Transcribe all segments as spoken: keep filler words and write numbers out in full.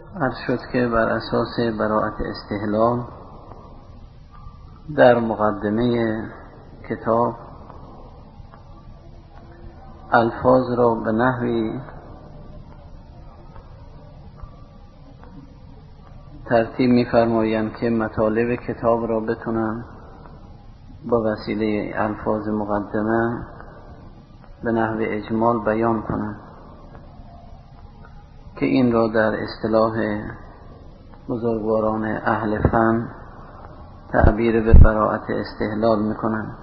عرض شد که بر اساس براءت استحلال در مقدمه کتاب الفاظ را به نحوی ترتیب می‌فرمایند که مطالب کتاب را بتونن با وسیله الفاظ مقدمه به نحو اجمال بیان کنند که این را در اصطلاح بزرگواران اهل فن تعبیر به براءت استحلال میکنند.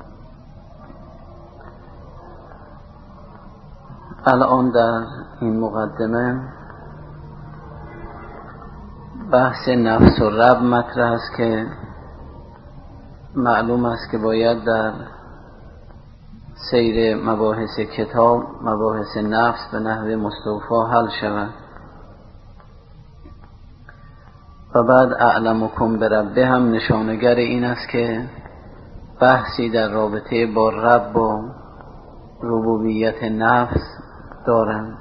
الان در این مقدمه بحث نفس و رب مطرح است که معلوم است که باید در سیر مباحث کتاب مباحث نفس به نحو مستوفا حل شود و بعد اعلمکم بربه هم نشانگر این است که بحثی در رابطه با رب و ربوبیت نفس دارند،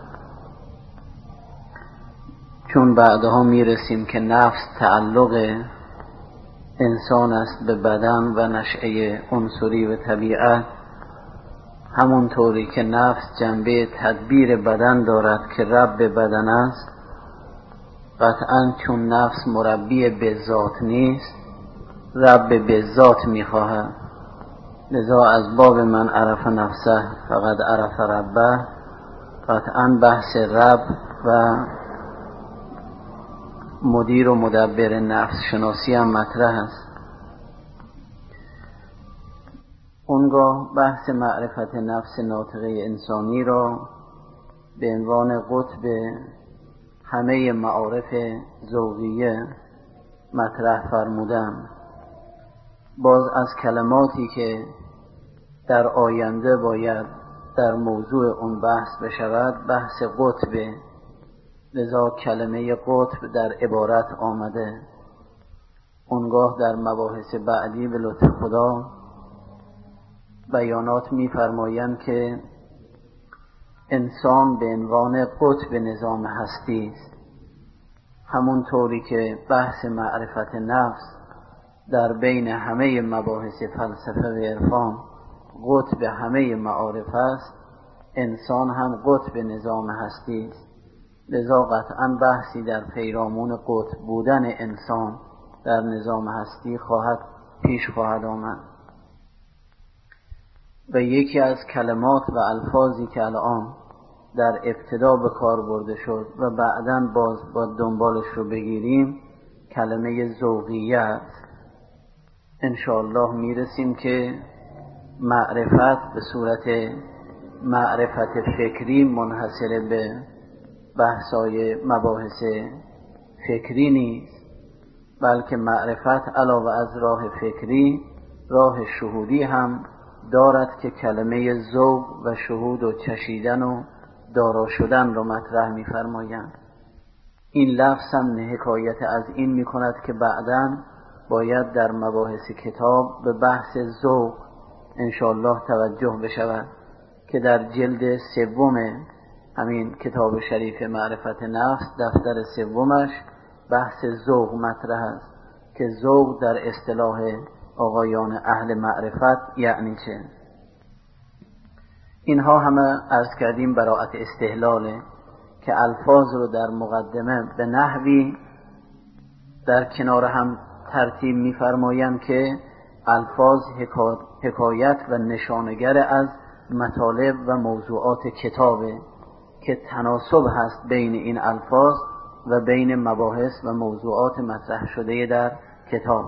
چون بعدها میرسیم که نفس تعلق انسان است به بدن و نشأه عنصری و طبیعت، همون طوری که نفس جنبه تدبیر بدن دارد که رب بدن است. قطعاً چون نفس مربی به ذات نیست، رب به ذات میخواهد، لذا از باب من عرف نفسه فقط عرف ربه. قطعاً بحث رب و مدیر و مدبر نفس شناسی هم مطرح است. اونگاه بحث معرفت نفس ناطقه انسانی را به عنوان قطب همه معارف ذوقیه مطرح فرمودم. باز از کلماتی که در آینده باید در موضوع اون بحث بشود بحث قطبه، لذا کلمه قطب در عبارت آمده. اونگاه در مباحث بعدی به لطف خدا بیانات می‌فرمایند که انسان به عنوان قطب نظام هستی است، همون طوری که بحث معرفت نفس در بین همه مباحث فلسفه و عرفان قطب همه معارف است، انسان هم قطب نظام هستی است. لذا قطعاً بحثی در پیرامون قطب بودن انسان در نظام هستی خواهد پیش خواهد آمد. و یکی از کلمات و الفاظی که الان در ابتدا به کار برده شد و بعداً باز با دنبالش رو بگیریم کلمه ذوقیه است. انشاءالله میرسیم که معرفت به صورت معرفت فکری منحصر به بحثای مباحث فکری نیست، بلکه معرفت علاوه از راه فکری راه شهودی هم دارد که کلمه ذوق و شهود و چشیدن و دارا شدن را مطرح می‌فرمایند. این لفظ هم حکایت از این می‌کند که بعداً باید در مباحث کتاب به بحث ذوق انشاءالله توجه بشود که در جلد سوم همین کتاب شریف معرفت نفس دفتر سومش بحث ذوق مطرح است که ذوق در اصطلاح آقایان اهل معرفت یعنی چه. اینها همه عرض کردیم براءت استحلاله که الفاظ رو در مقدمه به نحوی در کنار هم ترتیب می‌فرمایند که الفاظ حکایت و نشانگر از مطالب و موضوعات کتابه که تناسب هست بین این الفاظ و بین مباحث و موضوعات مطرح شده در کتاب.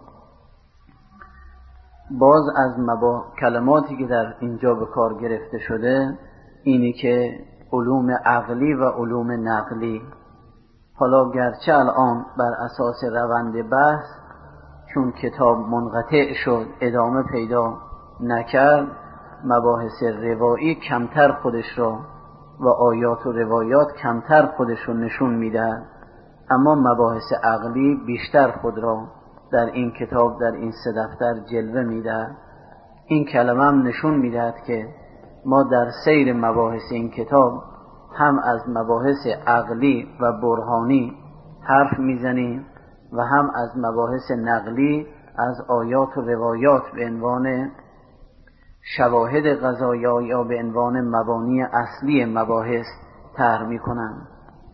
باز از مبا... کلماتی که در اینجا به کار گرفته شده اینی که علوم عقلی و علوم نقلی. حالا گرچه الان بر اساس روند بحث چون کتاب منقطع شد ادامه پیدا نکرد، مباحث روایی کمتر خودش را و آیات و روایات کمتر خودش رو نشون میده، اما مباحث عقلی بیشتر خود را در این کتاب در این سه دفتر جلوه میده. این کلمه هم نشون میدهد که ما در سیر مباحث این کتاب هم از مباحث عقلی و برهانی حرف میزنیم و هم از مباحث نقلی از آیات و روایات به عنوان شواهد قضایا یا به عنوان مبانی اصلی مباحث طرح میکنم.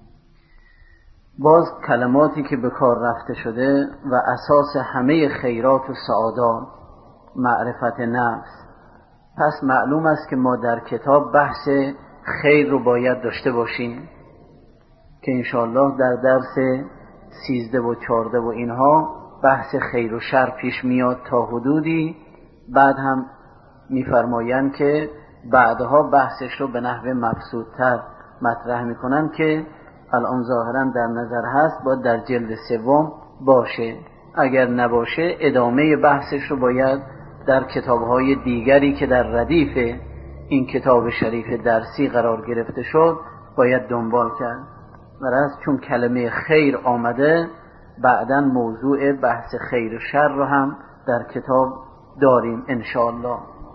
باز کلماتی که به کار رفته شده و اساس همه خیرات و سعادات معرفت نفس. پس معلوم است که ما در کتاب بحث خیر رو باید داشته باشیم که انشاءالله در درس سیزده و چارده و اینها بحث خیر و شر پیش میاد تا حدودی. بعد هم میفرمایند که بعدها بحثش رو به نحو مبسوط‌تر مطرح میکنن که الان ظاهرا در نظر هست باید در جلد سوم باشه. اگر نباشه ادامه بحثش رو باید در کتاب‌های دیگری که در ردیف این کتاب شریف درسی قرار گرفته شد باید دنبال کرد. ولی چون کلمه خیر آمده بعداً موضوع بحث خیر و شر رو هم در کتاب داریم انشاءالله.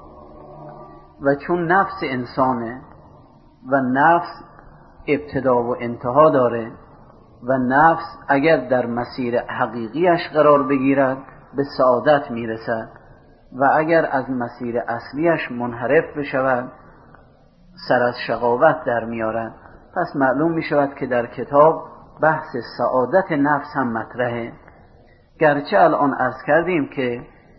و چون نفس انسانه و نفس ابتدا و انتها داره و نفس اگر در مسیر حقیقیش قرار بگیرد به سعادت میرسد و اگر از مسیر اصلیش منحرف بشود سر از شقاوت در میارد. پس معلوم می شود که در کتاب بحث سعادت نفس هم مطرحه. گرچه الان عرض کردیم که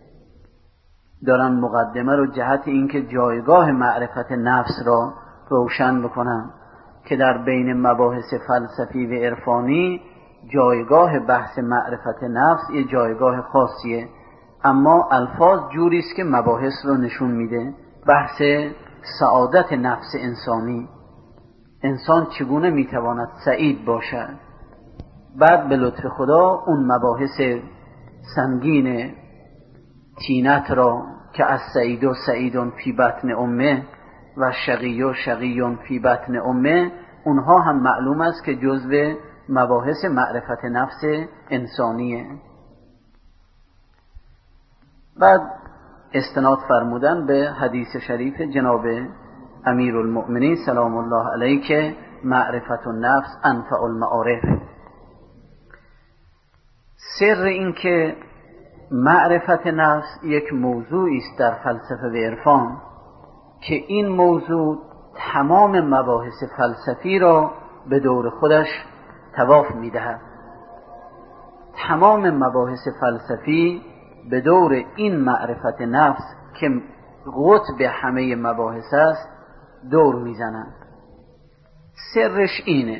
دارن مقدمه رو جهت اینکه جایگاه معرفت نفس را روشن بکنن که در بین مباحث فلسفی و عرفانی جایگاه بحث معرفت نفس یه جایگاه خاصیه، اما الفاظ جوری است که مباحث رو نشون میده. بحث سعادت نفس انسانی، انسان چگونه میتواند سعید باشد. بعد به لطف خدا اون مباحث سنگین تینت را که از سعید و سعیدون فی بطن امه و شقی و شقیون فی بطن امه، اونها هم معلوم است که جزو مباحث معرفت نفس انسانیه. بعد استناد فرمودن به حدیث شریف جناب امیر المؤمنین سلام الله علیه که معرفت النفس انفع المعارف. سر این که معرفت نفس یک موضوعی است در فلسفه و عرفان که این موضوع تمام مباحث فلسفی را به دور خودش طواف می‌دهد. تمام مباحث فلسفی به دور این معرفت نفس که قطب همه مباحث است دور میزنند. سرش اینه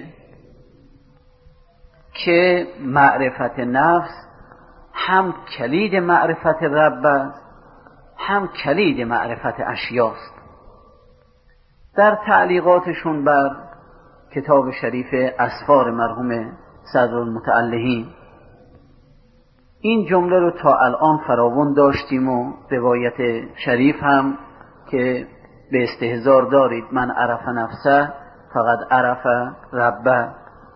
که معرفت نفس هم کلید معرفت رب است هم کلید معرفت اشیاست. در تعلیقاتشون بر کتاب شریف اسفار مرحوم صدرالمتعلهین این جمله رو تا الان فراوان داشتیم و روایت شریف هم که به استحضار دارید من عرف نفسه فقط عرف ربه،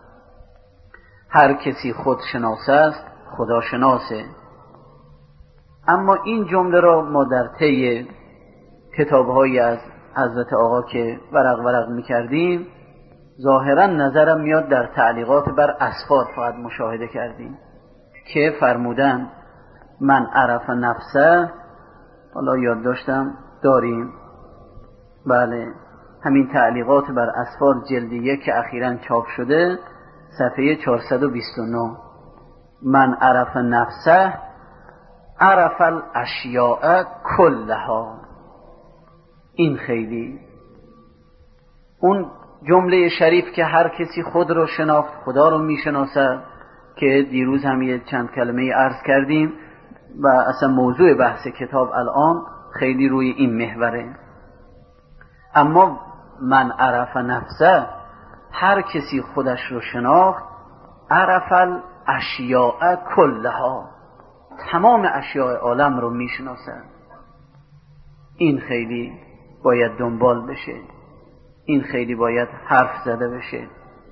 هر کسی خود شناسه است خدا شناسه. اما این جمله را ما در طی کتاب‌های از حضرت آقا که ورق ورق می‌کردیم ظاهرا نظرم میاد در تعلیقات بر اسفار فقط مشاهده کردیم که فرمودن من عرف نفسه. حالا یاد داشتم داریم، بله همین تعلیقات بر اسفار جلد یک که اخیراً چاپ شده صفحه چهارصد و بیست و نه من عرف نفسه عرف الاشیاء کلها. این خیلی اون جمله شریف که هر کسی خود رو شناخت خدا رو میشناسه که دیروز هم یه چند کلمه عرض کردیم و اصلا موضوع بحث کتاب الان خیلی روی این محوره. اما من عرف نفسه هر کسی خودش رو شناخت عرف الاشیاء کلها، تمام اشیاء عالم رو میشناسه. این خیلی باید دنبال بشه، این خیلی باید حرف زده بشه.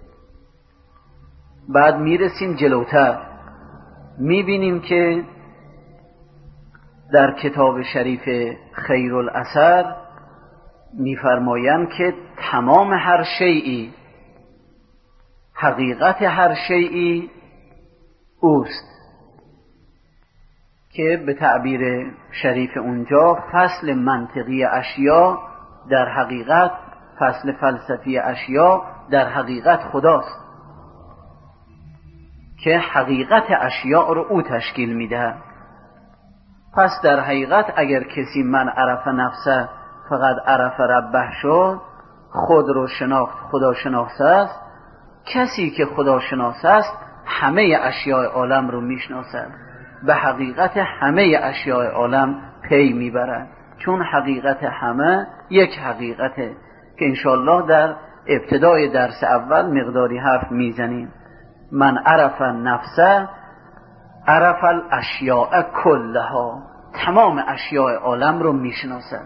بعد میرسیم جلوتر میبینیم که در کتاب شریف خیر الاثر میفرمایند که تمام هر شیئی، حقیقت هر شیئی اوست که به تعبیر شریف اونجا فصل منطقی اشیا در حقیقت، فصل فلسفی اشیا در حقیقت خداست که حقیقت اشیاء رو او تشکیل میده. پس در حقیقت اگر کسی من عرف نفسه فقط عرف ربه شد، خود رو شناخت، خدا شناس است. کسی که خدا شناس است همه اشیاء عالم رو میشناسد، به حقیقت همه اشیاء عالم پی میبرد، چون حقیقت همه یک حقیقته که انشاءالله در ابتدای درس اول مقداری حرف میزنیم. من عرف نفسه عرف الاشیاء کلها، تمام اشیاء عالم رو میشناسد.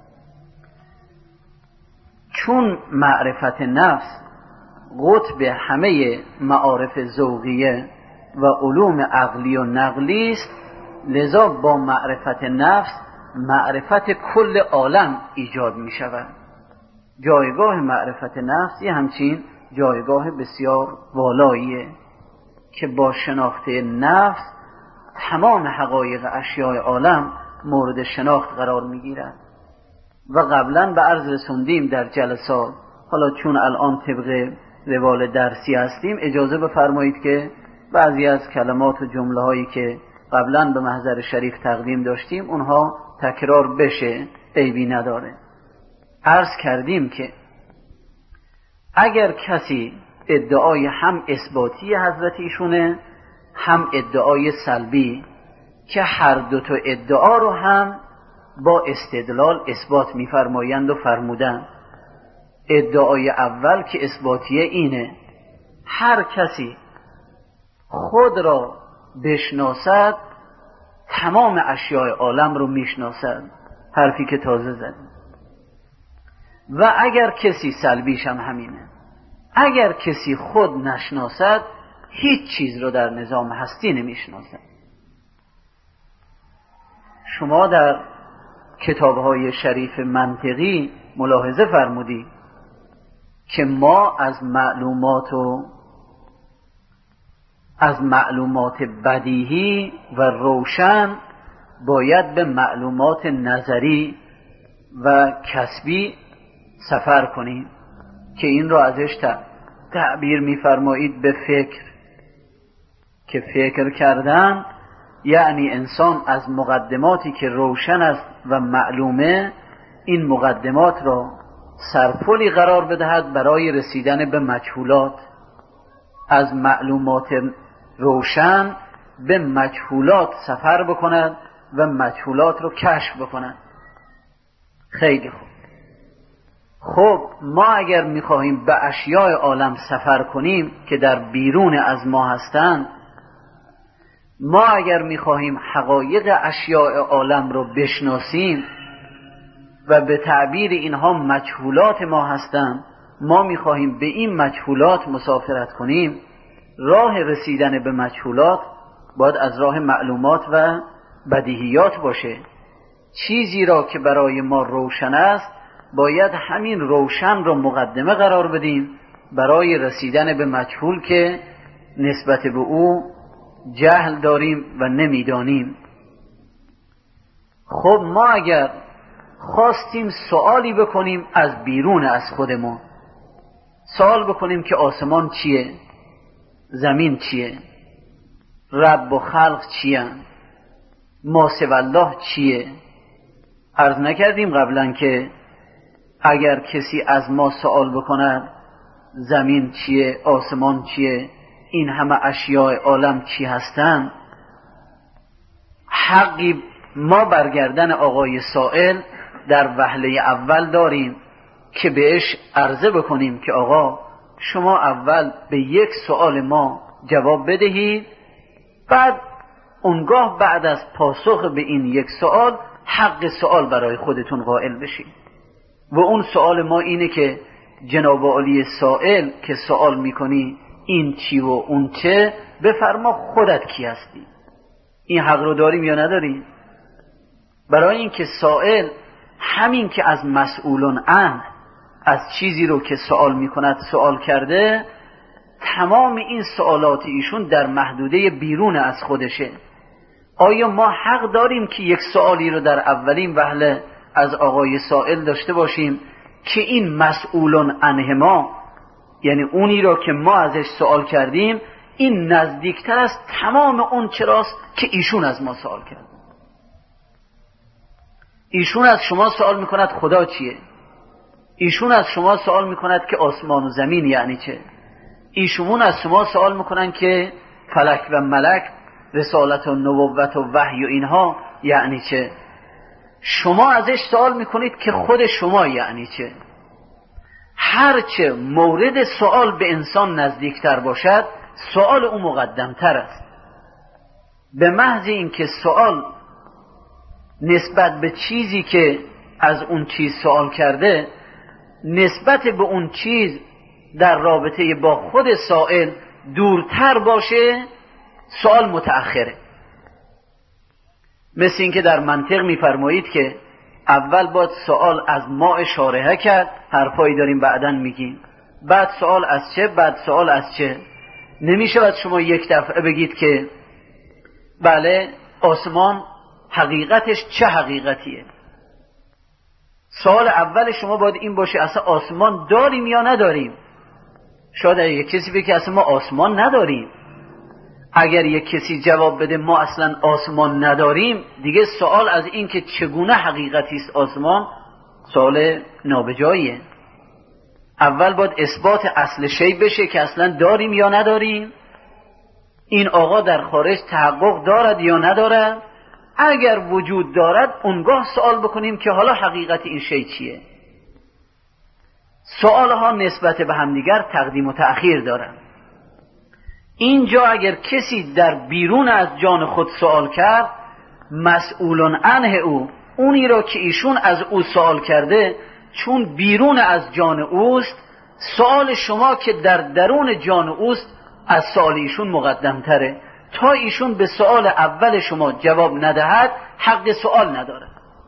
چون معرفت نفس قطب همه معارف ذوقیه و علوم عقلی و نقلی است، لذا با معرفت نفس معرفت کل عالم ایجاد می شود. جایگاه معرفت نفس یه همچین جایگاه بسیار والاییه که با شناخت نفس تمام حقایق اشیاء عالم مورد شناخت قرار می گیرد. و قبلا به عرض رسوندیم در جلسات، حالا چون الان طبق روال درسی هستیم اجازه بفرمایید که بعضی از کلمات و جمله هایی که قبلا به محضر شریف تقدیم داشتیم اونها تکرار بشه، عیبی نداره. عرض کردیم که اگر کسی ادعای هم اثباتی حضرت ایشونه هم ادعای سلبی، که هر دو تا ادعا رو هم با استدلال اثبات می‌فرمایند و فرمودند. ادعای اول که اثباتیه اینه هر کسی خود را بشناسد تمام اشیاء عالم رو میشناسد، حرفی که تازه زدیم. و اگر کسی سلبیش هم همینه، اگر کسی خود نشناسد هیچ چیز رو در نظام هستی نمیشناسد. شما در کتاب‌های شریف منطقی ملاحظه فرمودید که ما از معلومات و از معلومات بدیهی و روشن باید به معلومات نظری و کسبی سفر کنیم که این را ازش تعبیر می‌فرمایید به فکر، که فکر کردن یعنی انسان از مقدماتی که روشن است و معلومه این مقدمات را سرپلی قرار بدهد برای رسیدن به مجهولات، از معلومات روشن به مجهولات سفر بکند و مجهولات رو کشف بکند. خیلی خوب. خب ما اگر میخواهیم به اشیاء عالم سفر کنیم که در بیرون از ما هستند، ما اگر میخواهیم حقایق اشیاء عالم رو بشناسیم و به تعبیر اینها مجهولات ما هستند، ما میخواهیم به این مجهولات مسافرت کنیم، راه رسیدن به مجهولات باید از راه معلومات و بدیهیات باشه. چیزی را که برای ما روشن است باید همین روشن را مقدمه قرار بدیم برای رسیدن به مجهول که نسبت به او جهل داریم و نمیدانیم. خب ما اگر خواستیم سوالی بکنیم از بیرون از خودمون، سوال بکنیم که آسمان چیه، زمین چیه، رب و خلق چیه، ما سوی الله چیه، عرض نکردیم قبلا که اگر کسی از ما سوال بکند زمین چیه، آسمان چیه، این همه اشیاء عالم چی هستند، حقی ما برگردن آقای سائل در وهله اول داریم که بهش عرضه بکنیم که آقا شما اول به یک سوال ما جواب بدهید، بعد اونگاه بعد از پاسخ به این یک سوال حق سوال برای خودتون قائل بشید. و اون سوال ما اینه که جناب عالی سائل که سوال میکنی این چی و اون چه، بفرما خودت کی هستی. این حق رو داریم یا نداریم؟ برای اینکه سائل همین که از مسئولون عنه، از چیزی رو که سوال میکند سوال کرده، تمام این سوالات ایشون در محدوده بیرون از خودشه. آیا ما حق داریم که یک سوالی رو در اولین وهله از آقای سائل داشته باشیم که این مسئولون عنه ما، یعنی اونی رو که ما ازش سوال کردیم، این نزدیکتر است تمام اون چراست که ایشون از ما سوال کرد؟ ایشون از شما سوال میکند خدا چیه؟ ایشون از شما سوال میکند که آسمان و زمین یعنی چه؟ ایشون از شما سوال میکنن که فلک و ملک، رسالت و نبوت و وحی و اینها یعنی چه؟ شما ازش سوال میکنید که خود شما یعنی چه؟ هرچه مورد سوال به انسان نزدیکتر باشد، سوال او مقدمتر است. به محض اینکه سوال نسبت به چیزی که از اون چیز سوال کرده، نسبت به اون چیز در رابطه با خود سائل دورتر باشه، سوال متأخره. مثل این که در منطق میفرمایید که اول باید سوال از ما شارحه کرد، حرفایی داریم بعدن میگیم، بعد سوال از چه، بعد سوال از چه. نمیشه باید شما یک دفعه بگید که بله آسمان حقیقتش چه حقیقتیه. سوال اول شما باید این باشه اصلا آسمان داریم یا نداریم. شاید یک کسی بگه که اصلا ما آسمان نداریم. اگر یک کسی جواب بده ما اصلا آسمان نداریم، دیگه سوال از این که چگونه حقیقتی است آسمان سوال نابجاییه. اول باید اثبات اصل شی بشه که اصلا داریم یا نداریم. این آقا در خارج تحقق دارد یا ندارد. اگر وجود دارد اونگاه سوال بکنیم که حالا حقیقت این شی چیه. سوالها نسبت به همدیگر تقدیم و تأخیر دارند. اینجا اگر کسی در بیرون از جان خود سوال کرد، مسئولون عنه او، اونی را که ایشون از او سوال کرده، چون بیرون از جان اوست، سوال شما که در درون جان اوست از سوال ایشون مقدم تره. تا ایشون به سوال اول شما جواب ندهد حق سوال نداره.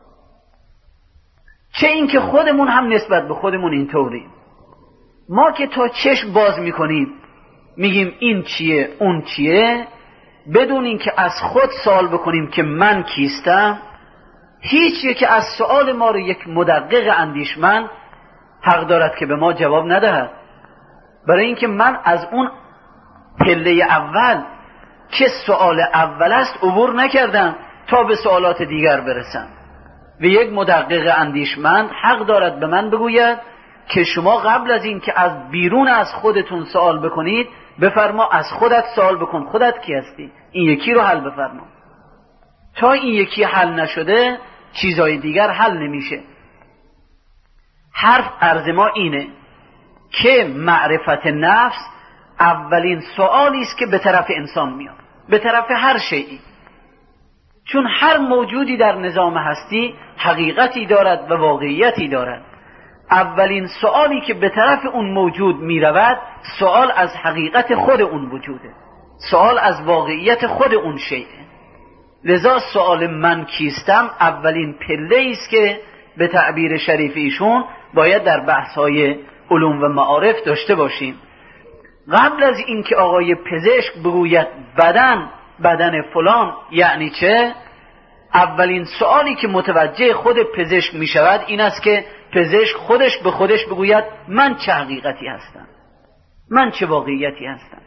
چه این که خودمون هم نسبت به خودمون اینطوریم. ما که تا چشم باز میکنیم میگیم این چیه اون چیه، بدون این که از خود سوال بکنیم که من کیستم، هیچ یک از سوال ما رو یک مدقق اندیشمند حق دارد که به ما جواب ندهد. برای اینکه من از اون پله اول که سوال اول است عبور نکردم تا به سوالات دیگر برسم. و یک مدقق اندیشمند حق دارد به من بگوید که شما قبل از این که از بیرون از خودتون سوال بکنید، بفرما از خودت سوال بکن، خودت کی هستی، این یکی رو حل بفرما. تا این یکی حل نشده چیزهای دیگر حل نمیشه. حرف عرض ما اینه که معرفت نفس اولین سوالی است که به طرف انسان میاد، به طرف هر شیئی. چون هر موجودی در نظام هستی حقیقتی دارد و واقعیتی دارد. اولین سوالی که به طرف اون موجود می رود، سوال از حقیقت خود اون وجوده، سوال از واقعیت خود اون شیئه. لذا سوال من کیستم اولین پله است که به تعبیر شریف ایشون باید در بحث‌های علوم و معارف داشته باشیم. قبل از اینکه آقای پزشک بگوید بدن بدن فلان یعنی چه، اولین سوالی که متوجه خود پزشک می شود این است که پزشک خودش به خودش بگوید من چه حقیقتی هستم، من چه واقعیتی هستم.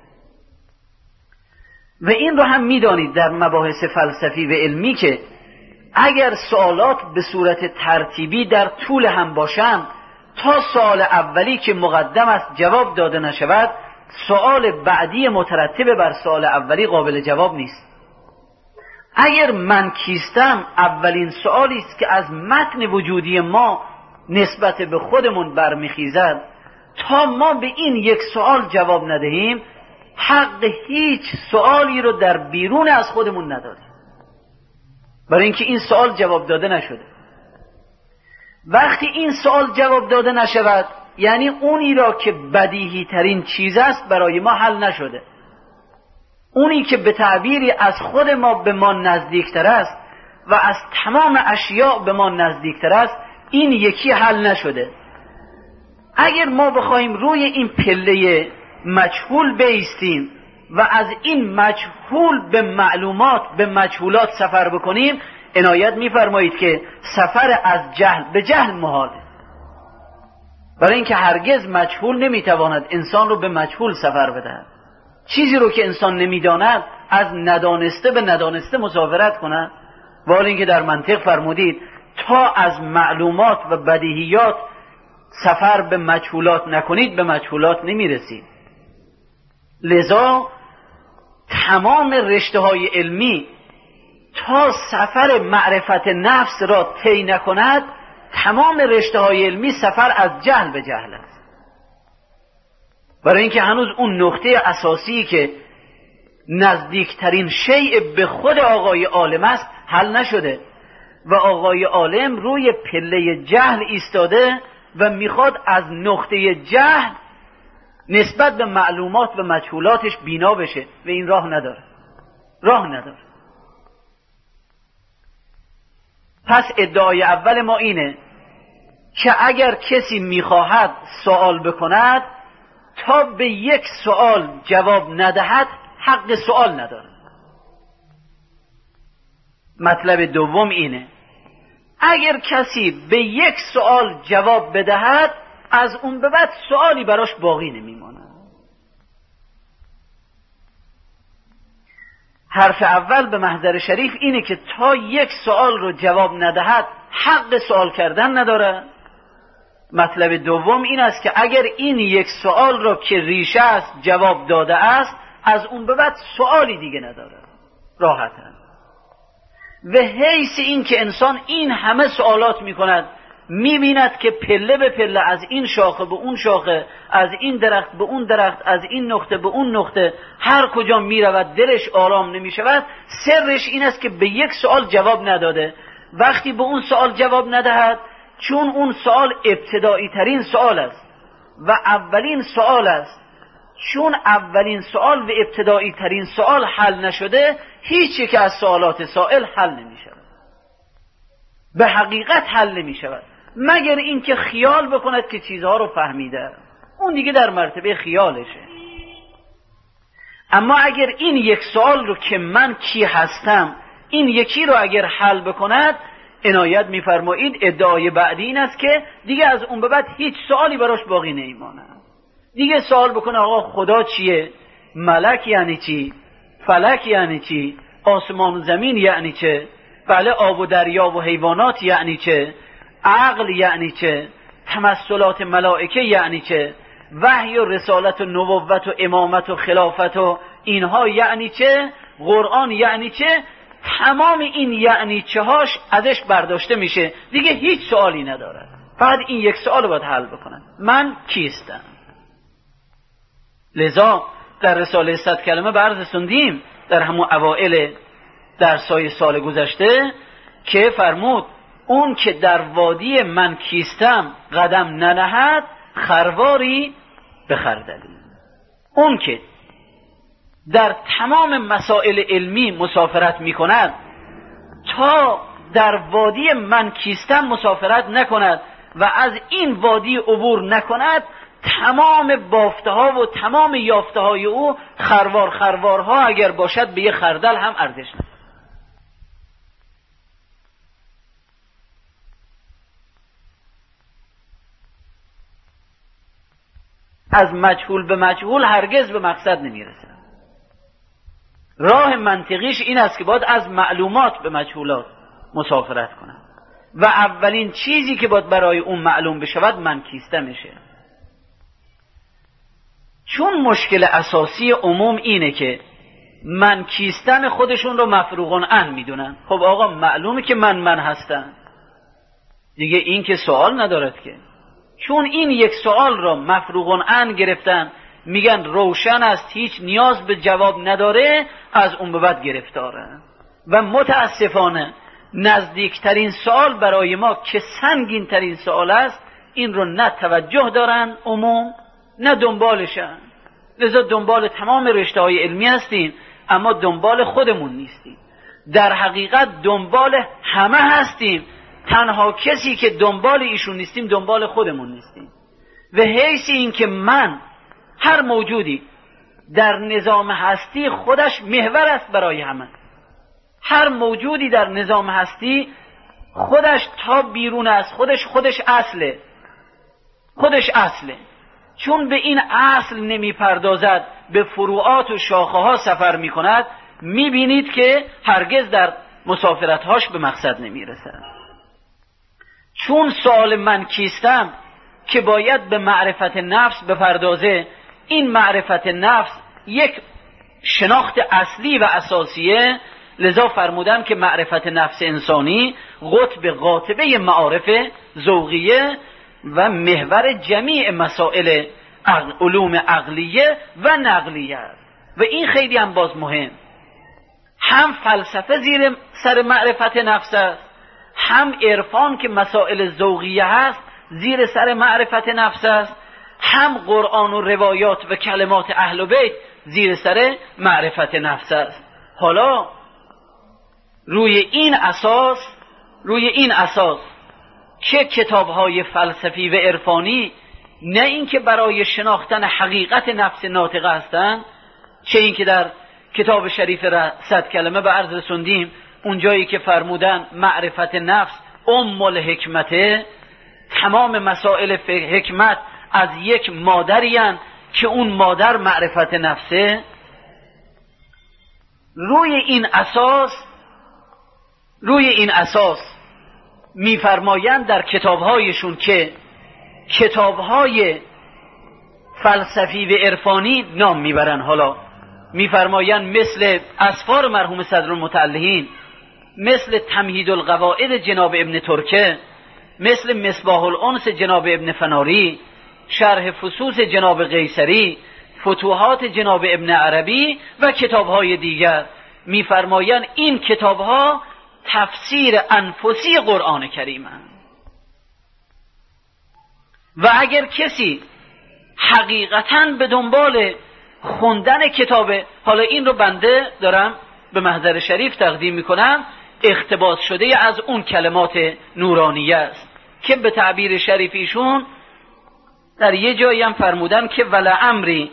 و این رو هم می دانید در مباحث فلسفی و علمی که اگر سوالات به صورت ترتیبی در طول هم باشند، تا سوال اولی که مقدم است جواب داده نشود، سوال بعدی مترتب بر سوال اولی قابل جواب نیست. اگر من کیستم اولین سوالی است که از متن وجودی ما نسبت به خودمون برمیخیزد، تا ما به این یک سوال جواب ندهیم حق هیچ سوالی رو در بیرون از خودمون نداریم، برای اینکه این سوال جواب داده نشده. وقتی این سوال جواب داده نشود یعنی اونی را که بدیهی ترین چیز است برای ما حل نشده. اونی که به تعبیری از خود ما به ما نزدیکتر است و از تمام اشیاء به ما نزدیکتر است، این یکی حل نشده. اگر ما بخوایم روی این پله مجهول بیستیم و از این مجهول به معلومات به مجهولات سفر بکنیم، عنایت می‌فرمایید که سفر از جهل به جهل محاله، برای اینکه هرگز مجهول نمیتواند انسان رو به مجهول سفر بدهد. چیزی رو که انسان نمیداند از ندانسته به ندانسته مسافرت کند. ولی اینکه در منطق فرمودید تا از معلومات و بدیهیات سفر به مجهولات نکنید به مجهولات نمیرسید. لذا تمام رشته های علمی تا سفر معرفت نفس را طی نکند، تمام رشته های علمی سفر از جهل به جهل است، برای اینکه هنوز اون نقطه اساسی که نزدیکترین شیء به خود آقای عالم است حل نشده و آقای عالم روی پله جهل ایستاده و میخواد از نقطه جهل نسبت به معلومات و مجهولاتش بینا بشه و این راه نداره، راه نداره. پس ادعای اول ما اینه که اگر کسی میخواهد سوال بکند تا به یک سوال جواب ندهد حق سوال نداره. مطلب دوم اینه اگر کسی به یک سوال جواب بدهد از اون به بعد سوالی براش باقی نمیماند. حرف اول به محضر شریف اینه که تا یک سوال رو جواب ندهد حق سوال کردن نداره. مطلب دوم این است که اگر این یک سوال رو که ریشه است جواب داده است از اون به بعد سوالی دیگه نداره، راحتاً. و حیث این که انسان این همه سوالات میکند، میبیند که پله به پله از این شاخه به اون شاخه، از این درخت به اون درخت، از این نقطه به اون نقطه هر کجا میرود دلش آرام نمیشود. سرش این است که به یک سوال جواب نداده. وقتی به اون سوال جواب ندهد، چون اون سوال ابتدایی ترین سوال است و اولین سوال است، چون اولین سوال و ابتدایی ترین سوال حل نشده هیچ یک از سوالات سائل حل نمی شود، به حقیقت حل نمی شود، مگر اینکه خیال بکند که چیزها رو فهمیده، اون دیگه در مرتبه خیالشه. اما اگر این یک سوال رو که من کی هستم این یکی رو اگر حل بکند، عنایت می‌فرمایید ادعای بعدی این است که دیگه از اون به بعد هیچ سوالی براش باقی نمیماند. دیگه سوال بکنه آقا خدا چیه؟ ملک یعنی چی؟ فلک یعنی چی؟ آسمان و زمین یعنی چه؟ بله آب و دریا و حیوانات یعنی چه؟ عقل یعنی چه؟ تمثلات ملائکه یعنی چه؟ وحی و رسالت و نبوت و امامت و خلافت و اینها یعنی چه؟ قرآن یعنی چه؟ تمام این یعنی چه هاش ازش برداشته میشه، دیگه هیچ سوالی نداره. فقط این یک سوال باید حل بکنن، من کیستم؟ لذا در رساله صد کلمه برز سندیم در همون اوائل درسای سال گذشته که فرمود اون که در وادی من کیستم قدم ننهد خرواری به خردلی. اون که در تمام مسائل علمی مسافرت می کند تا در وادی من کیستم مسافرت نکند و از این وادی عبور نکند، تمام بافته ها و تمام یافته های او خروار خروارها اگر باشد به یه خردل هم ارزش ندارد. از مجهول به مجهول هرگز به مقصد نمیرسه. راه منطقیش این است که باید از معلومات به مجهولات مسافرت کنند و اولین چیزی که باید برای اون معلوم بشود من کیستمشه. چون مشکل اساسی عموم اینه که من کیستن خودشون رو مفروغ عن میدونن. خب آقا معلومه که من من هستم دیگه، این که سوال ندارد که. چون این یک سوال را مفروغ عن گرفتن، میگن روشن است هیچ نیاز به جواب نداره، از اون به بعد گرفتاره. و متاسفانه نزدیکترین سوال برای ما که سنگین ترین سوال است، این رو نه توجه دارن عموم نه دنبالشن. لذا دنبال تمام رشته های علمی هستیم اما دنبال خودمون نیستیم. در حقیقت دنبال همه هستیم، تنها کسی که دنبال ایشون نیستیم دنبال خودمون نیستیم. و حیث این که من هر موجودی در نظام هستی خودش محور است برای همه. هر موجودی در نظام هستی خودش تا بیرون از خودش خودش اصله، خودش اصله. چون به این اصل نمی پردازد، به فروعات و شاخه ها سفر می کند، می بینید که هرگز در مسافرتهاش به مقصد نمی رسد. چون سؤال من کیستم که باید به معرفت نفس بپردازه، این معرفت نفس یک شناخت اصلی و اساسیه، لذا فرمودم که معرفت نفس انسانی قطب قاطبه معارف ذوقیه و محور جمیع مسائل علوم عقلیه و نقلیه است. و این خیلی هم باز مهم، هم فلسفه زیر سر معرفت نفس است، هم عرفان که مسائل ذوقیه هست زیر سر معرفت نفس است، هم قرآن و روایات و کلمات اهل بیت زیر سر معرفت نفس است. حالا روی این اساس روی این اساس چه کتاب‌های فلسفی و عرفانی، نه اینکه برای شناختن حقیقت نفس ناطقه هستند، چه اینکه در کتاب شریف را صد کلمه به عرض رسوندیم، اونجایی که فرمودن معرفت نفس ام الحکمته، تمام مسائل حکمت از یک مادری هستند که اون مادر معرفت نفسه. روی این اساس روی این اساس میفرمایند در کتابهایشون که کتابهای فلسفی و عرفانی نام میبرن. حالا میفرمایند مثل اسفار مرحوم صدرالمتعلهین، مثل تمهید القواعد جناب ابن ترکه، مثل مصباح الانس جناب ابن فناری، شرح فصوص جناب قیصری، فتوحات جناب ابن عربی و کتابهای دیگر. میفرمایند این کتابها تفسیر انفسی قرآن کریم هست. و اگر کسی حقیقتاً به دنبال خوندن کتاب، حالا این رو بنده دارم به محضر شریف تقدیم میکنم، اقتباس شده از اون کلمات نورانیه است که به تعبیر شریفیشون در یه جایی هم فرمودن که ولعمری،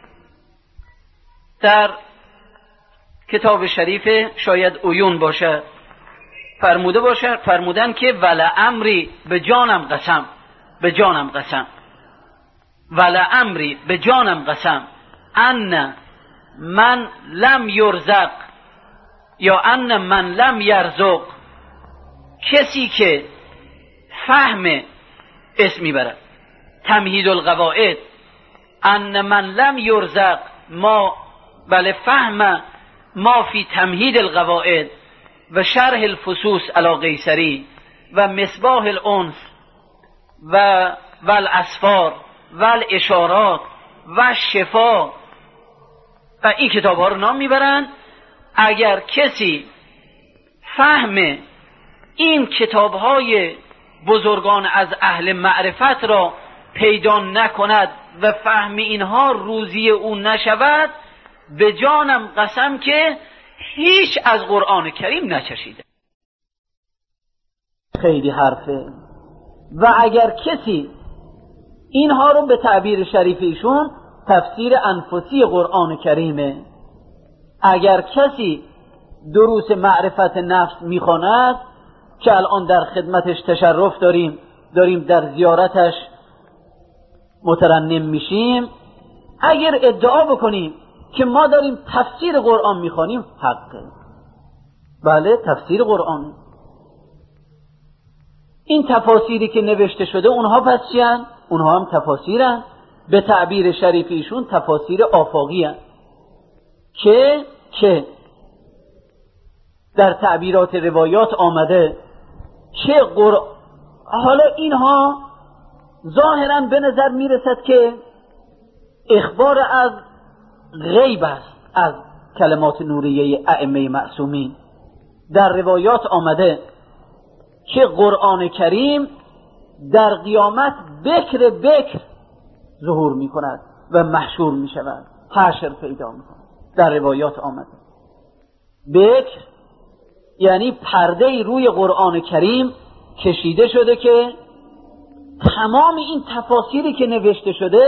در کتاب شریف شاید عیون باشه فرموده باشه، فرمودن که ولعمری به جانم قسم، به جانم قسم، ولعمری به جانم قسم، ان من لم یرزق یا ان من لم یرزق، کسی که فهم اسمی برد تمهید القواعد، ان من لم یرزق ما بل فهم ما فی تمهید القواعد و شرح الفصوص علی قیصری و مصباح الانس و والاسفار و الاشارات و شفا و این کتاب ها رو نام میبرن. اگر کسی فهم این کتاب های بزرگان از اهل معرفت را پیدا نکند و فهم اینها روزی او نشود، به جانم قسم که هیچ از قرآن کریم نچشیده. خیلی حرفه. و اگر کسی اینها رو به تعبیر شریف ایشون تفسیر انفسی قرآن کریمه، اگر کسی دروس معرفت نفس میخواند که الان در خدمتش تشرف داریم داریم در زیارتش مترنم میشیم، اگر ادعا بکنیم که ما داریم تفسیر قرآن میخوانیم، حقه. بله، تفسیر قرآن. این تفاسیری که نوشته شده اونها پس چی هن؟ اونها هم تفاسیرن، به تعبیر شریفیشون تفاسیر آفاقی هن که که در تعبیرات روایات آمده که قرآن. حالا اینها ظاهرا به نظر میرسد که اخبار از غیب است، از کلمات نوریه ائمه معصومین. در روایات آمده که قرآن کریم در قیامت بکر بکر ظهور می کند و محشور می شود، حشر پیدا می کند. در روایات آمده بکر یعنی پرده روی قرآن کریم کشیده شده که تمام این تفاسیری که نوشته شده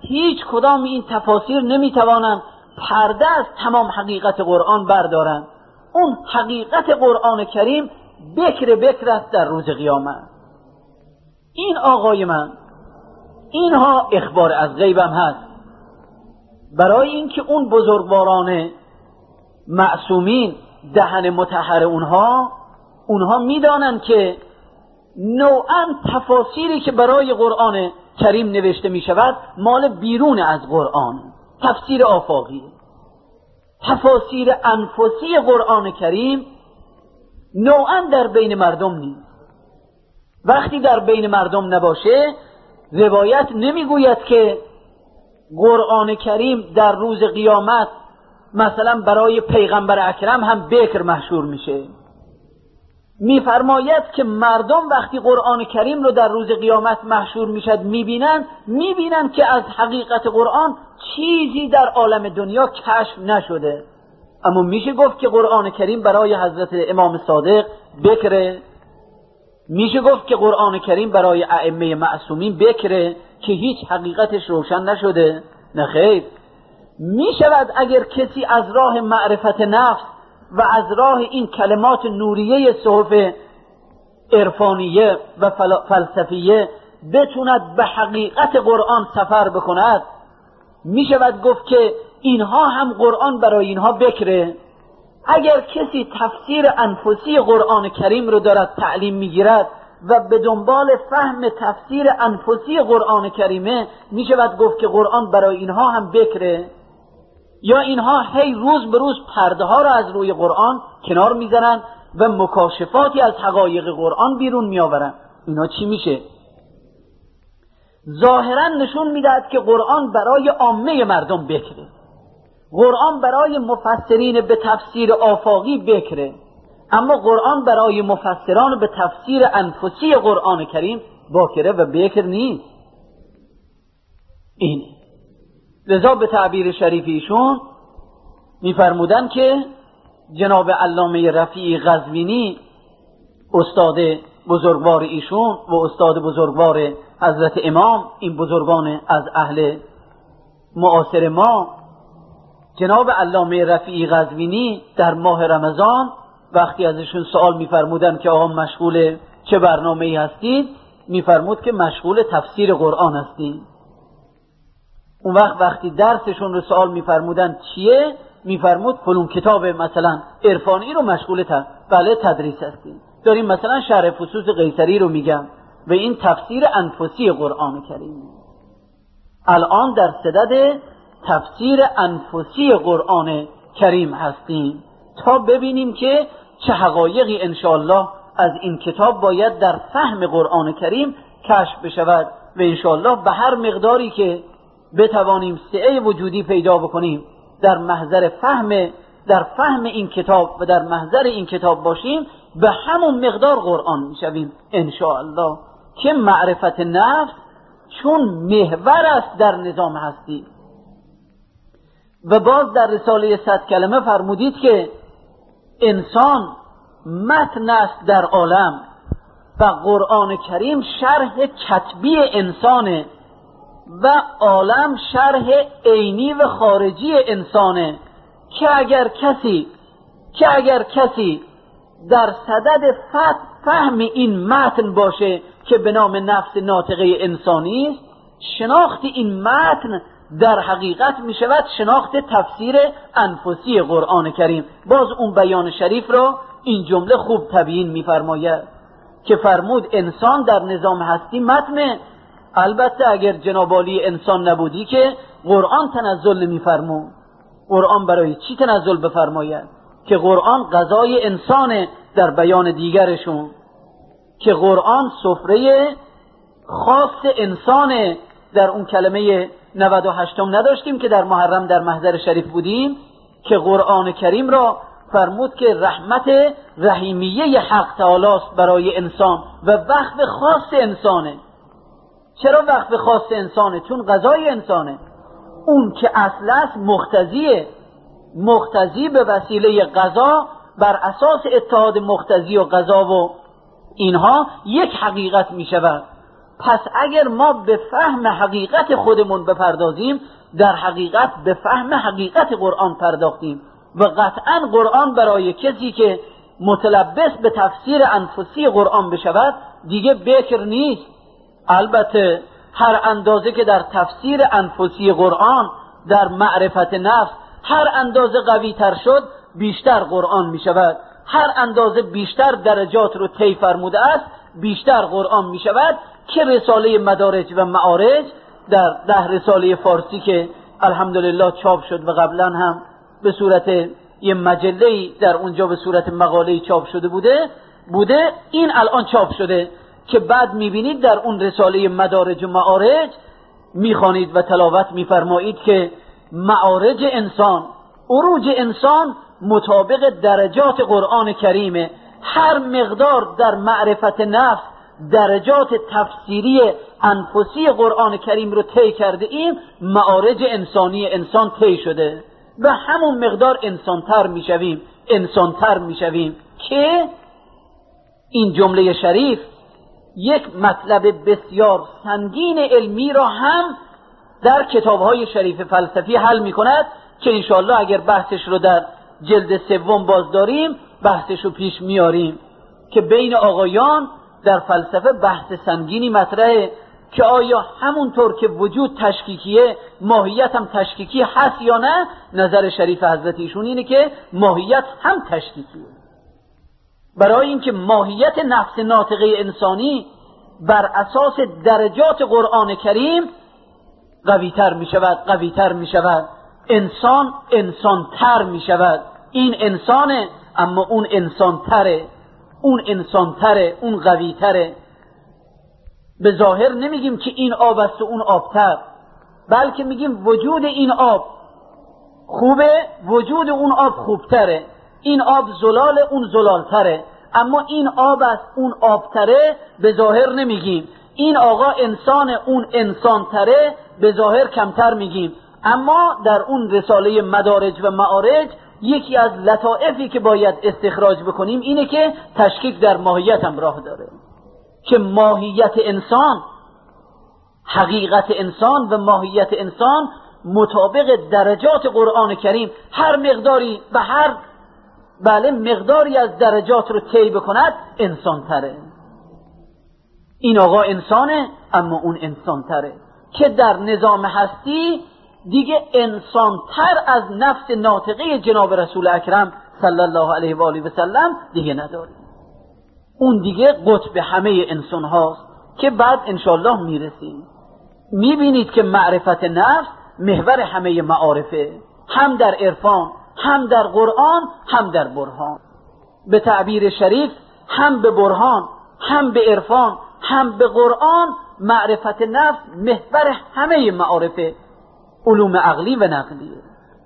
هیچ کدام این تفاسیر نمیتوانند پرده از تمام حقیقت قرآن بردارند. اون حقیقت قرآن کریم بکر بکر است در روز قیامت. این آقای من، اینها اخبار از غیبم هست، برای اینکه اون بزرگواران معصومین دهن مطهر اونها اونها میدانند که نوعا تفاسیری که برای قرآن کریم نوشته می شود مال بیرون از قرآن، تفسیر آفاقی. تفاسیر انفسی قرآن کریم نوعا در بین مردم نیست. وقتی در بین مردم نباشه، روایت نمیگوید که قرآن کریم در روز قیامت مثلا برای پیغمبر اکرم هم بکر محشور میشه. میفرماید که مردم وقتی قرآن کریم رو در روز قیامت محشور میشد میبینن میبینن که از حقیقت قرآن چیزی در عالم دنیا کشف نشده. اما میشه گفت که قرآن کریم برای حضرت امام صادق بکره، میشه گفت که قرآن کریم برای ائمه معصومین بکره که هیچ حقیقتش روشن نشده. نه خیر، میشود اگر کسی از راه معرفت نفس و از راه این کلمات نوریه صحف عرفانیه و فلسفیه بتوند به حقیقت قرآن سفر بکند، میشود گفت که اینها هم قرآن برای اینها بکره. اگر کسی تفسیر انفسی قرآن کریم رو دارد تعلیم میگیرد و به دنبال فهم تفسیر انفسی قرآن کریمه، میشود گفت که قرآن برای اینها هم بکره. یا اینها هی روز به روز پرده ها را از روی قرآن کنار میزنن و مکاشفاتی از حقایق قرآن بیرون میآورن. اینا چی میشه؟ ظاهرا نشون میدهد که قرآن برای عامه مردم بکره، قرآن برای مفسرین به تفسیر آفاقی بکره، اما قرآن برای مفسران به تفسیر انفسی قرآن کریم باکره و بکر نیست. اینه. لذا به تعبیر شریف ایشون میفرمودن که جناب علامه رفیعی قزوینی، استاد بزرگوار ایشون و استاد بزرگوار حضرت امام، این بزرگان از اهل معاصر ما، جناب علامه رفیعی قزوینی در ماه رمضان وقتی ازشون سوال میفرمودن که آقا مشغول چه برنامه‌ای هستید، میفرمود که مشغول تفسیر قرآن هستید. اون وقت وقتی درسشون رو سوال میفرمودن چیه، میفرمود فلون کتاب مثلا عرفانی رو مشغول تا بله تدریس هستیم، داریم مثلا شرح فصوص قیصری رو میگم و این تفسیر انفسی قرآن کریم. الان در صدد تفسیر انفسی قرآن کریم هستیم تا ببینیم که چه حقایقی انشاءالله از این کتاب باید در فهم قرآن کریم کشف بشود و انشاءالله به هر مقداری که بتوانیم سعه وجودی پیدا بکنیم در محضر فهم در فهم این کتاب و در محضر این کتاب باشیم، به همون مقدار قرآن میشویم انشاءالله. که معرفت نفس چون محور است در نظام هستی. و باز در رساله صد کلمه فرمودید که انسان متن است در عالم و قرآن کریم شرح کتبی انسانه و عالم شرح عینی و خارجی انسانه. که اگر کسی که اگر کسی در صدد فهم این متن باشه که به نام نفس ناطقه انسانی است، شناخت این متن در حقیقت می شود شناخت تفسیر انفسی قرآن کریم. باز اون بیان شریف را این جمله خوب تبیین می فرماید که فرمود انسان در نظام هستی متنه. البته اگر جناب عالی انسان نبودی که قرآن تنزل نمی فرمود. قرآن برای چی تنزل بفرماید؟ که قرآن غذای انسانه. در بیان دیگرشون که قرآن سفره خاص انسانه. در اون کلمه نود و هشتم نداشتیم که در محرم در محضر شریف بودیم که قرآن کریم را فرمود که رحمت رحیمیه حق تعالی است برای انسان و وقف خاص انسانه. چرا وقف خاص انسانه؟ چون غذای انسانه. اون که اصل است مقتضیه، مقتضی به وسیله غذا بر اساس اتحاد مقتضی و غذا و اینها یک حقیقت می شود. پس اگر ما به فهم حقیقت خودمون بپردازیم، در حقیقت به فهم حقیقت قرآن پرداختیم و قطعا قرآن برای کسی که متلبس به تفسیر انفسی قرآن بشود دیگه بکر نیست. البته هر اندازه که در تفسیر انفسی قرآن، در معرفت نفس هر اندازه قوی تر شد بیشتر قرآن می شود، هر اندازه بیشتر درجات رو طی فرموده است بیشتر قرآن می شود. که رساله مدارج و معارج در ده رساله فارسی که الحمدلله چاپ شد و قبلا هم به صورت یه مجله در اونجا به صورت مقاله چاپ شده بوده بوده این الان چاپ شده که بعد میبینید در اون رساله مدارج و معارج میخوانید و تلاوت میفرمایید که معارج انسان، عروج انسان مطابق درجات قرآن کریمه. هر مقدار در معرفت نفس درجات تفسیری انفسی قرآن کریم رو طی کرده ایم، معارج انسانی انسان طی شده و همون مقدار انسانتر میشویم انسانتر میشویم که این جمله شریف یک مطلب بسیار سنگین علمی را هم در کتاب‌های شریف فلسفی حل می‌کند که انشاءالله اگر بحثش رو در جلد سوم باز داریم بحثش رو پیش میاریم که بین آقایان در فلسفه بحث سنگینی مطرحه که آیا همونطور که وجود تشکیکیه ماهیت هم تشکیکی هست یا نه. نظر شریف حضرت ایشون اینه که ماهیت هم تشکیکیه، برای اینکه ماهیت نفس ناطقه انسانی بر اساس درجات قرآن کریم قویتر می شود قویتر می شود انسان انسان تر می شود. این انسانه اما اون انسان تره اون انسان تره اون قوی تره. به ظاهر نمیگیم که این آب است و اون آب تر، بلکه میگیم وجود این آب خوبه، وجود اون آب خوبتره. این آب زلال اون زلال تره، اما این آب است اون آب تره به ظاهر نمیگیم. این آقا انسان اون انسان تره به ظاهر کمتر میگیم. اما در اون رساله مدارج و معارج یکی از لطائفی که باید استخراج بکنیم اینه که تشکیک در ماهیت هم راه داره، که ماهیت انسان، حقیقت انسان و ماهیت انسان مطابق درجات قرآن کریم هر مقداری و هر بله مقداری از درجات رو طی بکند انسان تره. این آقا انسانه اما اون انسان تره که در نظام هستی دیگه انسان تر از نفس ناطقه جناب رسول اکرم صلی الله علیه و آله و سلم دیگه نداره. اون دیگه قطب همه انسان هاست که بعد انشالله میرسیم. میبینید که معرفت نفس محور همه معارفه، هم در عرفان هم در قرآن هم در برهان. به تعبیر شریف هم به برهان هم به عرفان هم به قرآن معرفت نفس محور همه معارفه، علوم عقلی و نقلیه.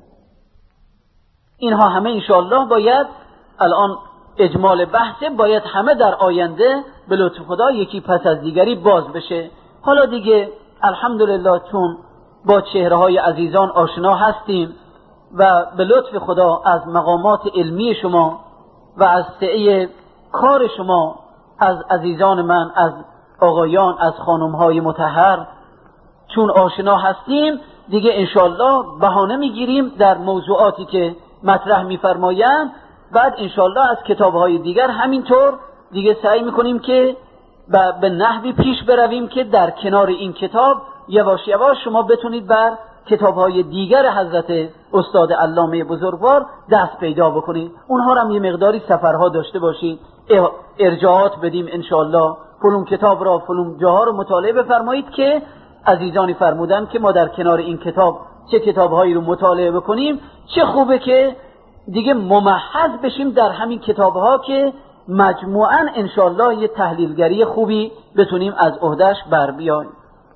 اینها همه انشاءالله باید الان اجمال بحثه باید همه در آینده به لطف خدا یکی پس از دیگری باز بشه. حالا دیگه الحمدلله چون با چهره های عزیزان آشنا هستیم و به لطف خدا از مقامات علمی شما و از سعی کار شما از عزیزان من، از آقایان، از خانمهای مطهر چون آشنا هستیم دیگه انشالله بهانه میگیریم در موضوعاتی که مطرح میفرمایند. بعد انشالله از کتابهای دیگر همینطور دیگه سعی میکنیم که به نحوی پیش برویم که در کنار این کتاب یواش یواش شما بتونید بر کتابهای دیگر حضرت استاد علامه بزرگوار دست پیدا بکنید. اونها رو هم یه مقداری سفرها داشته باشید، ارجاعات بدیم انشالله، فلون کتاب را فلون جاها رو مطالعه بفرمایید که عزیزانی فرمودن که ما در کنار این کتاب چه کتابهایی رو مطالعه بکنیم. چه خوبه که دیگه ممحض بشیم در همین کتابها که مجموعاً انشالله یه تحلیلگری خوبی بتونیم از عهده‌اش بر بیاییم.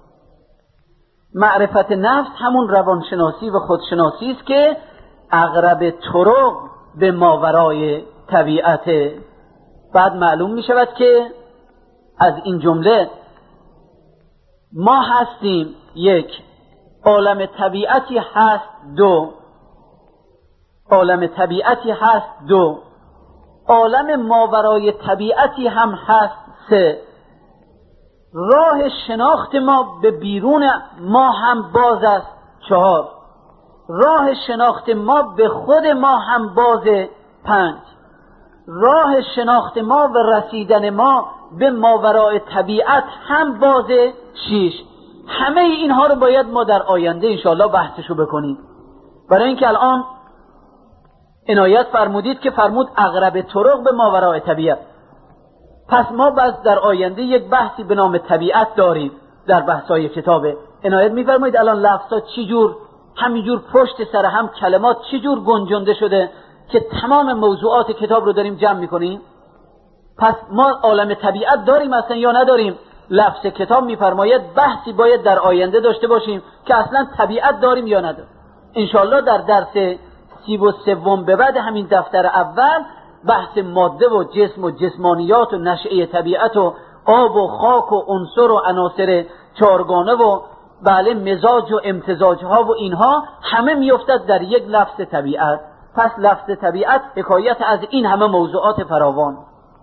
معرفت نفس همون روانشناسی و خودشناسی است که اقرب طرق به ماورای طبیعت. بعد معلوم می شود که از این جمله ما هستیم یک، عالم طبیعتی هست دو، عالم طبیعتی هست دو، عالم ماورای طبیعتی هم هست سه. راه شناخت ما به بیرون ما هم باز است. چهار، راه شناخت ما به خود ما هم باز. پنج، راه شناخت ما و رسیدن ما به ماوراء طبیعت هم باز. شیش، همه اینها رو باید ما در آینده انشاءالله بحثشو بکنیم، برای اینکه الان عنایت فرمودید که فرمود اقرب طرق به ماوراء طبیعت. پس ما بس در آینده یک بحثی به نام طبیعت داریم در بحثای کتابه. عنایت میفرمایید الان لفظا چی جور همینجور پشت سر هم کلمات چی جور گنجنده شده که تمام موضوعات کتاب رو داریم جمع میکنیم. پس ما عالم طبیعت داریم اصلا یا نداریم؟ لفظ کتاب میفرماید بحثی باید در آینده داشته باشیم که اصلا طبیعت داریم یا نداریم. انشالله در درس سی و سوم به بعد همین دفتر اول بحث ماده و جسم و جسمانیات و نشأه طبیعت و آب و خاک و عنصر و عناصر چارگانه و بله مزاج و امتزاج ها و اینها همه میافتد در یک لفظ طبیعت. پس لفظ طبیعت حکایت از این همه موضوعات فراوان.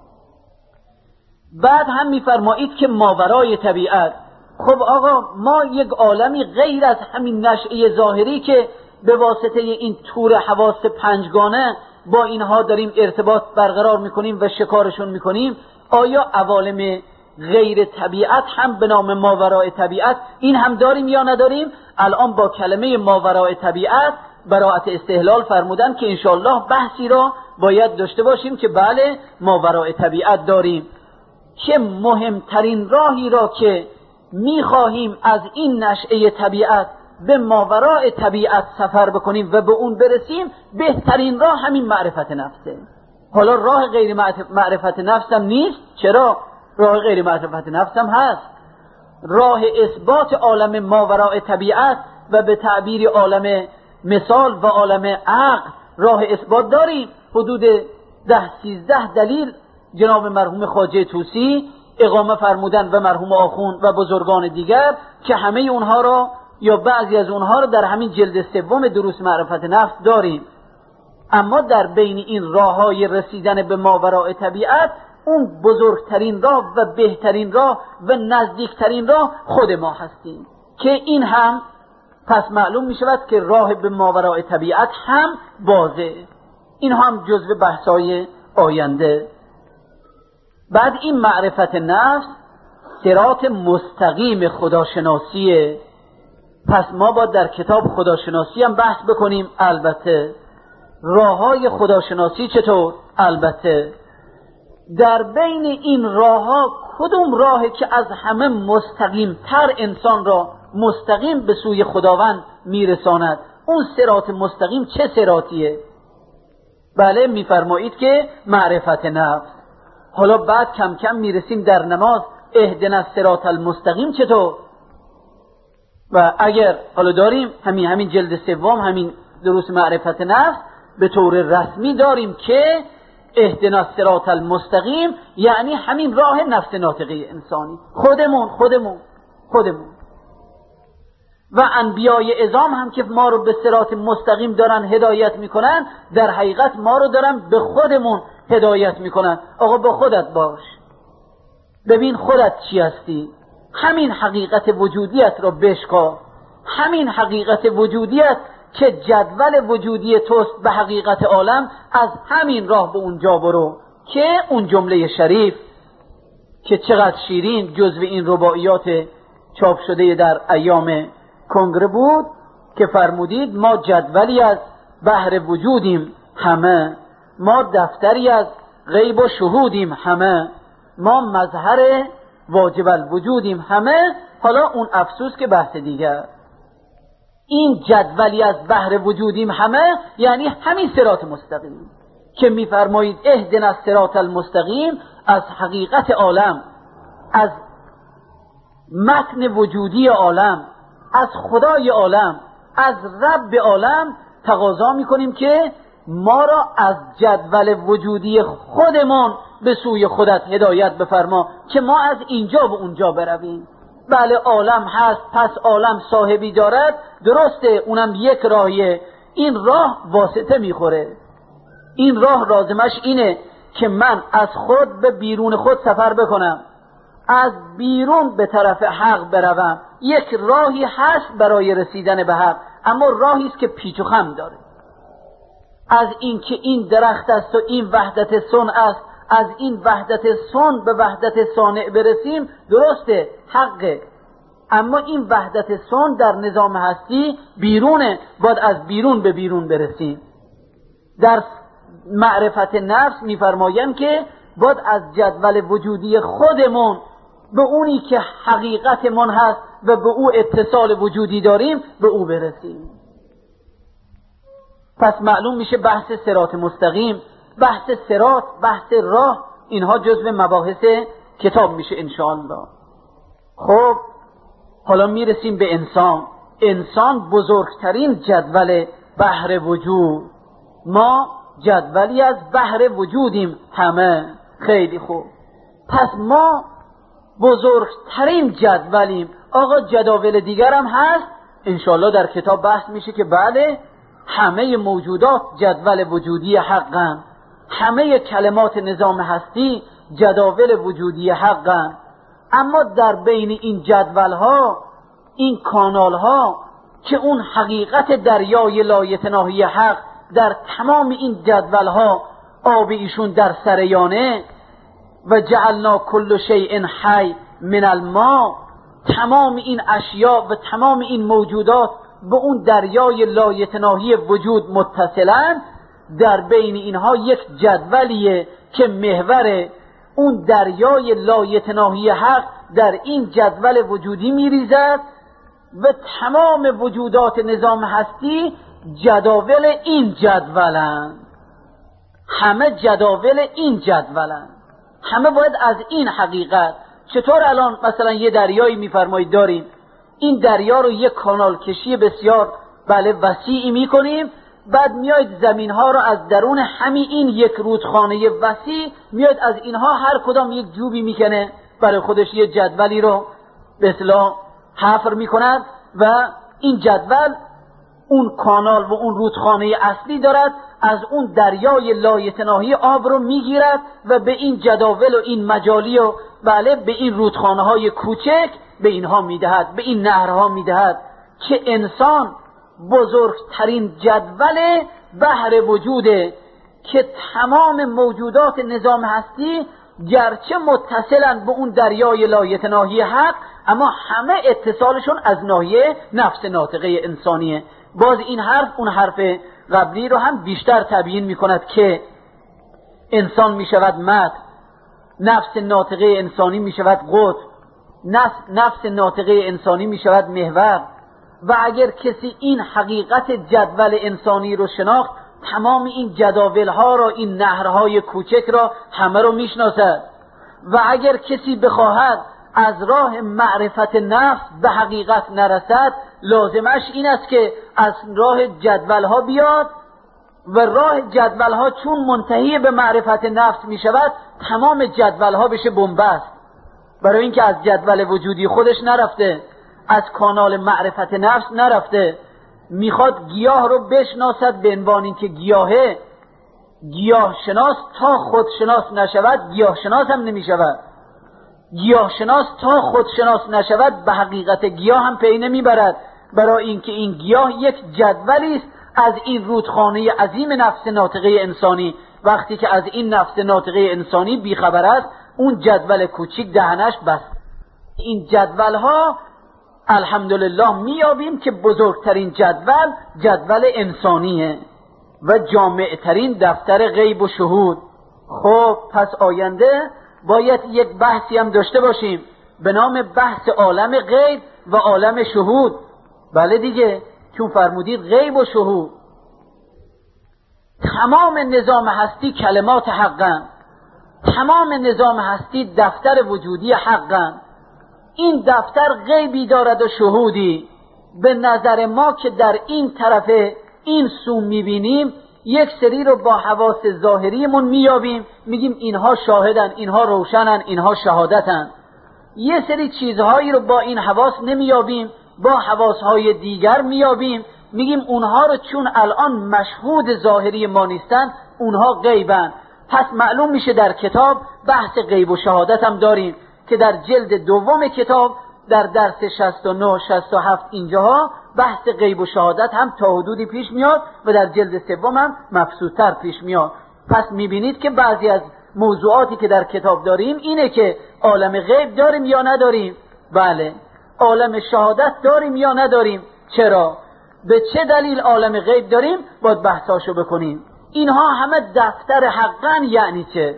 بعد هم میفرمایید که ماورای طبیعت، خب آقا ما یک عالمی غیر از همین نشأه ظاهری که به واسطه این تور حواس پنجگانه با اینها داریم ارتباط برقرار میکنیم و شکارشون میکنیم، آیا عوالم غیر طبیعت هم به نام ماورای طبیعت این هم داریم یا نداریم؟ الان با کلمه ماورای طبیعت براءت استحلال فرمودن که انشاءالله بحثی را باید داشته باشیم که بله ماورای طبیعت داریم، که مهمترین راهی را که میخواهیم از این نشأه طبیعت به ماورای طبیعت سفر بکنیم و به اون برسیم، بهترین راه همین معرفت نفسه. حالا راه غیر معرفت نفس هم نیست. چرا؟ راه غیر معرفت نفس هم هست. راه اثبات عالم ماورای طبیعت و به تعبیر عالم مثال و عالم عقل راه اثبات داریم. حدود ده سیزده دلیل جناب مرحوم خواجه طوسی اقامه فرمودن و مرحوم آخوند و بزرگان دیگر که همه اونها را یا بعضی از اونها را در همین جلد سوم دروس معرفت نفس داریم. اما در بین این راههای رسیدن به ماوراء طبیعت اون بزرگترین راه و بهترین راه و نزدیکترین راه خود ما هستیم، که این هم پس معلوم می شود که راه به ماوراء طبیعت هم بازه. این هم جزو بحثای آینده. بعد این معرفت نفس صراط مستقیم خداشناسیه. پس ما با در کتاب خداشناسی هم بحث بکنیم. البته راههای خداشناسی چطور؟ البته در بین این راهها کدوم راهی که از همه مستقیم تر انسان را مستقیم به سوی خداوند میرساند؟ اون صراط مستقیم چه صراطیه؟ بله میفرمایید که معرفت نفس. حالا بعد کم کم میرسیم در نماز اهدنا الصراط المستقیم چطور؟ و اگر حالا داریم همین همین جلد سوم همین دروس معرفت نفس به طور رسمی داریم که اهدنا الصراط المستقیم یعنی همین راه نفس ناطقه انسانی، خودمون خودمون خودمون و انبیای اعظام هم که ما رو به صراط مستقیم دارن هدایت میکنن، در حقیقت ما رو دارن به خودمون هدایت میکنن. آقا با خودت باش، ببین خودت چی هستی، همین حقیقت وجودیت رو بشکاف، همین حقیقت وجودیت که جدول وجودی توست به حقیقت عالم، از همین راه به اونجا برو. که اون جمله شریف که چقدر شیرین جزو این رباعیات چاپ شده در ایام کنگره بود که فرمودید ما جدولی از بحر وجودیم همه، ما دفتری از غیب و شهودیم همه، ما مظهر واجب الوجودیم همه. حالا اون افسوس که بحث دیگر. این جدولی از بحر وجودیم همه یعنی همین صراط مستقیم که میفرمایید اهدنا الصراط المستقیم، از حقیقت عالم، از متن وجودی عالم، از خدای عالم، از رب عالم تقاضا میکنیم که ما را از جدول وجودی خودمان به سوی خودت هدایت بفرما که ما از اینجا به اونجا برویم. بله عالم هست، پس عالم صاحبی دارد، درسته، اونم یک راهیه. این راه واسطه میخوره. این راه لازمش اینه که من از خود به بیرون خود سفر بکنم، از بیرون به طرف حق بروم. یک راهی هست برای رسیدن به حق، اما راهی است که پیچ و خم داره. از این که این درخت است و این وحدت صنع است، از این وحدت صنع به وحدت صانع برسیم، درسته، حقه، اما این وحدت صنع در نظام هستی بیرونه، باید از بیرون به بیرون برسیم. در معرفت نفس میفرمایم که باید از جدول وجودی خودمون به اونی که حقیقتمون هست و به او اتصال وجودی داریم به او برسیم. پس معلوم میشه بحث صراط مستقیم، بحث صراط، بحث راه، اینها جزو مباحث کتاب میشه انشاءالله. خب حالا میرسیم به انسان. انسان بزرگترین جدول بحر وجود. ما جدولی از بحر وجودیم همه. خیلی خوب، پس ما بزرگترین جدولیم. آقا جداول دیگر هم هست، انشاءالله در کتاب بحث میشه که بله، همه موجودات جدول وجودی حقن، همه کلمات نظام هستی جداول وجودی حقن، اما در بین این جدول ها، این کانال ها که اون حقیقت دریای لایتناهی حق در تمام این جدول ها آب ایشون در سریانه، و جعلنا کل شیء حی من الماء، تمام این اشیاء و تمام این موجودات به اون دریای لایتناهی وجود متصلن. در بین اینها یک جدولیه که محور اون دریای لایتناهی حق در این جدول وجودی میریزد و تمام وجودات نظام هستی جداول این جدولن، همه جداول این جدولن، همه باید از این حقیقت. چطور الان مثلا یه دریایی میفرمایید داریم، این دریا رو یک کانال کشی بسیار بله وسیعی میکنیم، بعد میاید زمین ها رو از درون همین این یک رودخانه وسیع میاید از اینها هر کدام یک جوبی میکنه، برای خودش یه جدولی رو به اصطلاح حفر میکند و این جدول اون کانال و اون رودخانه اصلی دارد، از اون دریای لایتناهی آب رو میگیرد و به این جداول و این مجالی و بله به این رودخانه های کوچک به اینها میدهد، به این نهرها میدهد، که انسان بزرگترین جدول بحر وجوده که تمام موجودات نظام هستی گرچه متصلن به اون دریای لایتناهی حق، اما همه اتصالشون از ناحیه نفس ناطقه انسانیه. باز این حرف اون حرف قبلی رو هم بیشتر تبیین میکند که انسان میشود مد، نفس ناطقه انسانی میشود قطب، نفس, نفس ناطقه انسانی میشود محور. و اگر کسی این حقیقت جدول انسانی رو شناخت، تمام این جداول ها را، این نهرهای کوچک را همه رو میشناسد. و اگر کسی بخواهد از راه معرفت نفس به حقیقت نرسد، لازمش این است که از راه جدول ها بیاد و راه جدول ها چون منتهی به معرفت نفس می شود، تمام جدول ها بشه بنبست، برای اینکه از جدول وجودی خودش نرفته، از کانال معرفت نفس نرفته، میخواد گیاه رو بشناسد به عنوان اینکه گیاهه، گیاه شناس تا خود شناس نشود گیاه شناس هم نمی شود، گیاه شناس تا خود شناس نشود به حقیقت گیاه هم پی نمی برد، برای اینکه این گیاه یک جدولی است از این رودخانه عظیم نفس ناطقه انسانی. وقتی که از این نفس ناطقه انسانی بیخبر است، اون جدول کوچیک دهنش بست. این جدول ها الحمدلله میابیم که بزرگترین جدول جدول انسانیه و جامعترین دفتر غیب و شهود. خب پس آینده باید یک بحثی هم داشته باشیم به نام بحث عالم غیب و عالم شهود. بله دیگه، چون فرمودید غیب و شهود، تمام نظام هستی کلمات حقن، تمام نظام هستی دفتر وجودی حقن. این دفتر غیبی دارد و شهودی. به نظر ما که در این طرف این سو میبینیم، یک سری رو با حواس ظاهریمون میابیم، میگیم اینها شاهدن، اینها روشنن، اینها شهادتن. یه سری چیزهایی رو با این حواس نمیابیم، با حواسهای دیگر میابیم، میگیم اونها رو چون الان مشهود ظاهری ما نیستن، اونها غیبن. پس معلوم میشه در کتاب بحث غیب و شهادت هم داریم که در جلد دوم کتاب در درس شصت و نه شصت و هفت اینجاها بحث غیب و شهادت هم تا حدودی پیش میاد و در جلد سوم هم مبسوط‌تر پیش میاد. پس میبینید که بعضی از موضوعاتی که در کتاب داریم اینه که عالم غیب داریم یا نداریم. بله. عالم شهادت داریم یا نداریم. چرا؟ به چه دلیل عالم غیب داریم؟ باید بحثاشو بکنیم. اینها همه دفتر حقن. یعنی چه؟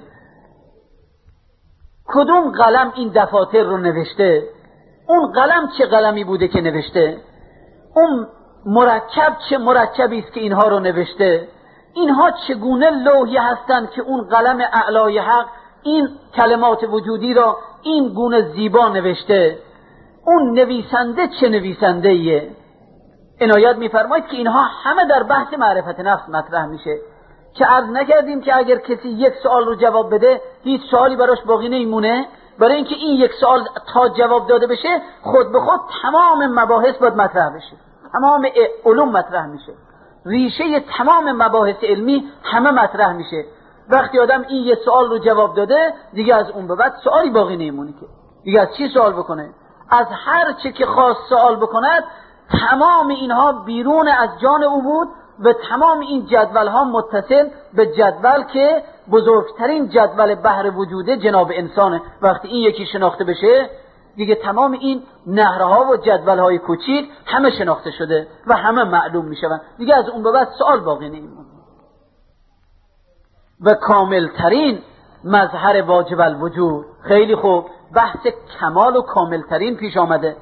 کدوم قلم این دفاتر رو نوشته؟ اون قلم چه قلمی بوده که نوشته؟ اون مرکب چه مرکبی است که اینها رو نوشته؟ اینها چگونه لوحی هستند که اون قلم اعلای حق این کلمات وجودی را این گونه زیبا نوشته؟ اون نویسنده چه نویسنده ایه؟ عنایت می‌فرمایید که اینها همه در بحث معرفت نفس مطرح میشه که عرض نکردیم که اگر کسی یک سوال رو جواب بده هیچ سوالی براش باقی نمیمونه. برای اینکه این یک سوال تا جواب داده بشه خود به خود تمام مباحث باید مطرح بشه، تمام علوم مطرح میشه، ریشه تمام مباحث علمی همه مطرح میشه. وقتی آدم این یک سوال رو جواب داده دیگه از اون به بعد سوالی باقی نمیمونه که دیگه از چی سوال بکنه؟ از هر چه که خواست سوال بکند تمام اینها بیرون از جان او بود و تمام این جدول ها متصل به جدول که بزرگترین جدول بحر وجوده جناب انسانه. وقتی این یکی شناخته بشه دیگه تمام این نهرها و جدول های کوچیک همه شناخته شده و همه معلوم میشوند. دیگه از اون به بعد سوال باقی نمیمونه. و کاملترین مظهر واجب الوجود. خیلی خوب، بحث کمال و کاملترین پیش آمده.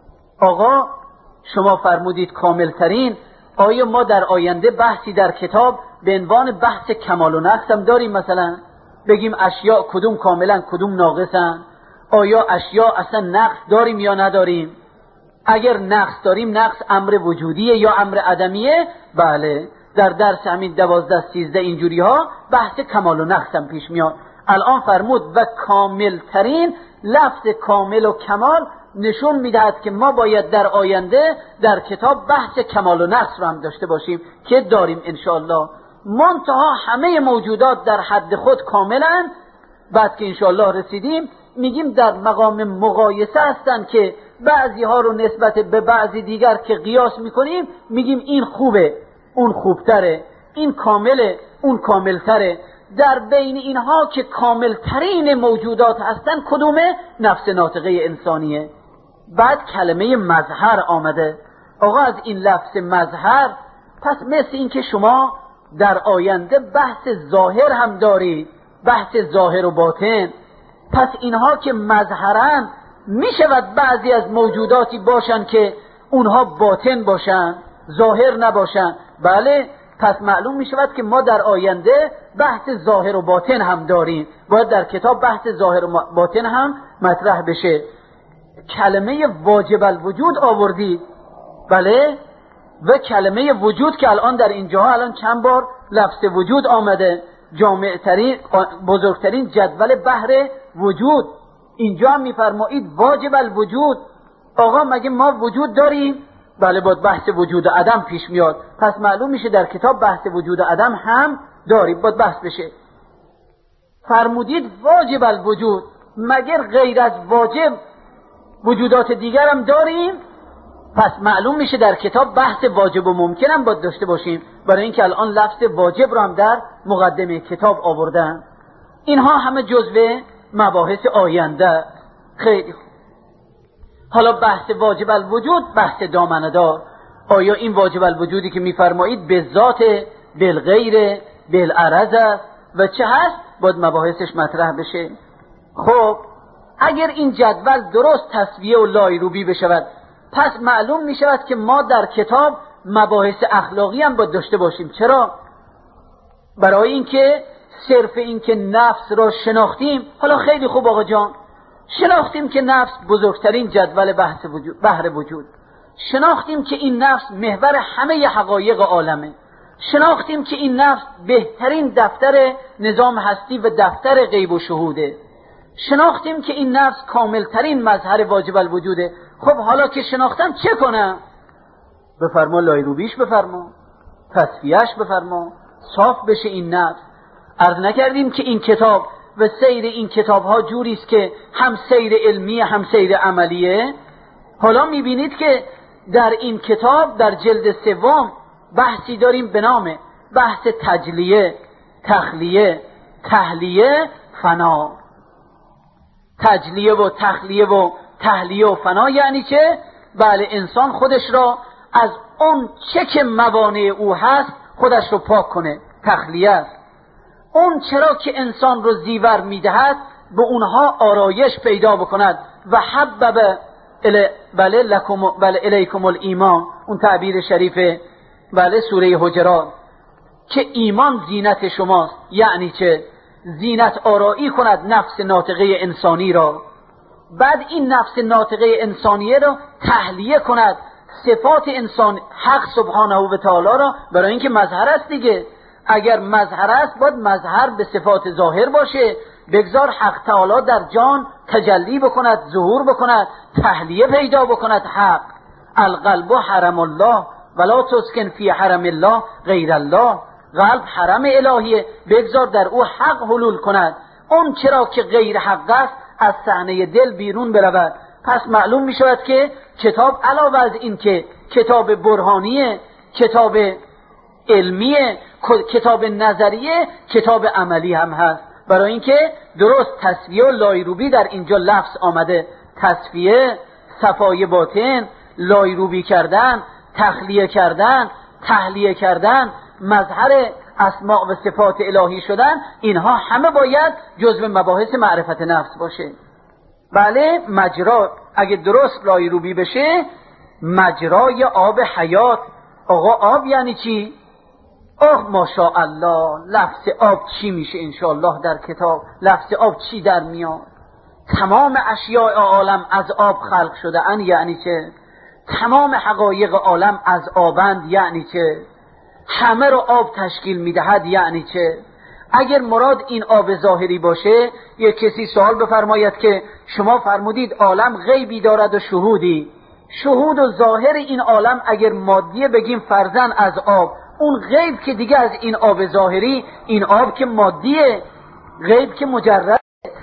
آقا شما فرمودید کاملترین، آیا ما در آینده بحثی در کتاب به عنوان بحث کمال و نقص هم داریم؟ مثلا بگیم اشیاء کدوم کاملن کدوم ناقصن؟ آیا اشیاء اصلا نقص داریم یا نداریم؟ اگر نقص داریم نقص امر وجودیه یا امر عدمیه؟ بله، در درس همین دوازده سیزده اینجوری ها بحث کمال و نقص هم پیش میاد. الان فرمود و کامل ترین. لفظ کامل و کمال نشون میدهد که ما باید در آینده در کتاب بحث کمال و نقص رو هم داشته باشیم که داریم انشاءالله. منتها همه موجودات در حد خود کاملن. بعد که انشاءالله رسیدیم میگیم در مقام مقایسه هستن که بعضی ها رو نسبت به بعضی دیگر که قیاس میکنیم میگیم این خوبه اون خوبتره، این کامله اون کاملتره. در بین اینها که کاملترین موجودات هستن کدومه؟ نفس ناطقه انسانیه. بعد کلمه مظهر آمده. آقا از این لفظ مظهر پس مثل این که شما در آینده بحث ظاهر هم دارید، بحث ظاهر و باطن. پس اینها که مظهرن میشود بعضی از موجوداتی باشن که اونها باطن باشن ظاهر نباشن. بله، پس معلوم می شود که ما در آینده بحث ظاهر و باطن هم داریم. باید در کتاب بحث ظاهر و باطن هم مطرح بشه. کلمه واجب الوجود آوردید. بله، و کلمه وجود که الان در اینجاها الان چند بار لفظ وجود آمده. جامع ترین بزرگترین جدول بحر وجود. اینجا هم میفرمایید واجب الوجود. آقا مگه ما وجود داریم؟ بله، باید بحث وجود عدم پیش میاد. پس معلوم میشه در کتاب بحث وجود عدم هم داریم، باید بحث بشه. فرمودید واجب الوجود، مگر غیر از واجب وجودات دیگر هم داریم؟ پس معلوم میشه در کتاب بحث واجب و ممکن هم باید داشته باشیم، برای اینکه الان لفظ واجب رو هم در مقدمه کتاب آوردن. اینها همه جزو مباحث آینده. خیلی خوب. حالا بحث واجب الوجود بحث دامنه‌دار. آیا این واجب الوجودی که میفرمایید به ذات، بالغیر، بالعرض است و چه هست؟ باید مباحثش مطرح بشه. خب اگر این جدول درست تسویه و لایروبی بشود پس معلوم می شود که ما در کتاب مباحث اخلاقی هم باید داشته باشیم. چرا؟ برای اینکه صرف اینکه نفس را شناختیم. حالا خیلی خوب آقا جان، شناختیم که نفس بزرگترین جدول بحث وجود، بحر وجود. شناختیم که این نفس محور همه حقایق عالمه. شناختیم که این نفس بهترین دفتر نظام هستی و دفتر غیب و شهوده. شناختیم که این نفس کاملترین مظهر واجب الوجوده. خب حالا که شناختم چه کنم؟ بفرما لایروبیش، بفرما تصفیهش، بفرما صاف بشه این نفس. عرض نکردیم که این کتاب و سیر این کتاب ها جوری است که هم سیر علمی هم سیر عملیه. حالا میبینید که در این کتاب در جلد سوم بحثی داریم به نام بحث تجلیه، تخلیه، تحلیه، فنا. تجلیه و تخلیه و تحلیه و فنا یعنی چه؟ بله، انسان خودش را از اون چه که موانع او هست خودش رو پاک کنه، تخلیه است. اون چرا که انسان رو زیور میدهد به اونها آرایش پیدا بکند. و حبب الی بله لکم بله الیکم الایمان، اون تعبیر شریف بله سوره حجرات که ایمان زینت شماست. یعنی چه؟ زینت آرایی کند نفس ناطقه انسانی را، بعد این نفس ناطقه انسانیه را تحلیه کند، صفات انسان حق سبحانه و تعالی را، برای اینکه مظهر است دیگه. اگر مظهر است باید مظهر به صفات ظاهر باشه. بگذار حق تعالی در جان تجلی بکند، ظهور بکند، تحلیه پیدا بکند. حق القلب حرم الله ولا تسکن فی حرم الله غیر الله. قلب حرم الهیه، بگذار در او حق حلول کند. اون چرا که غیر حق است از صحنه دل بیرون برود. پس معلوم می شود که کتاب علاوه از این که کتاب برهانیه، کتاب علمیه، کتاب نظریه، کتاب عملی هم هست. برای اینکه درست تصفیه و لایروبی در اینجا لفظ آمده. تصفیه، صفای باطن، لایروبی کردن، تخلیه کردن، تحلیه کردن، مظهر اسماء و صفات الهی شدن، اینها همه باید جزو مباحث معرفت نفس باشه. بله، مجرا اگه درست لایروبی بشه، مجرای آب حیات. آقا آب یعنی چی؟ آه ماشاءالله، لفظ آب چی میشه انشاءالله در کتاب؟ لفظ آب چی در میاد؟ تمام اشیاء عالم از آب خلق شده ان، یعنی چه؟ تمام حقایق عالم از آبند، یعنی چه؟ همه رو آب تشکیل میدهد، یعنی چه؟ اگر مراد این آب ظاهری باشه، یک کسی سوال بفرماید که شما فرمودید عالم غیبی دارد و شهودی. شهود و ظاهر این عالم اگر مادیه بگیم فرضاً از آب، اون غیب که دیگه از این آب ظاهری، این آب که مادیه، غیب که مجرد